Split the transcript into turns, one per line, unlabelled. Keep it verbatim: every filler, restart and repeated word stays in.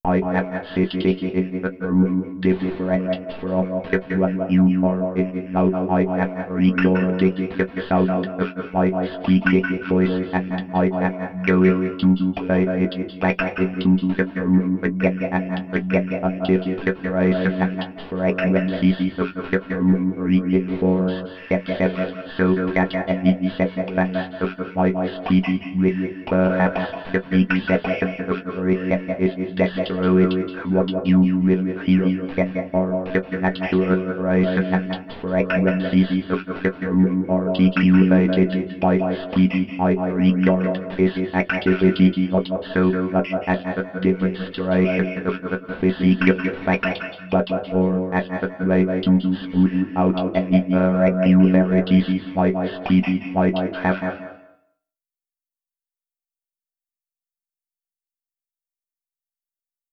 I am sitting in a room different from the one you are in now. I am recording the sound of my speaking voice and I am going to play it back into the room again and again until the rise and frequency of the room reinforce themselves so that any semblance of my speech will perhaps the big section of written is destroyed. What you will hear then are the natural rise and frequency of the room articulated by speech. I regard this activity not so much as a demonstration of a physical fact, but more as a way to smooth out any irregularities my speech might have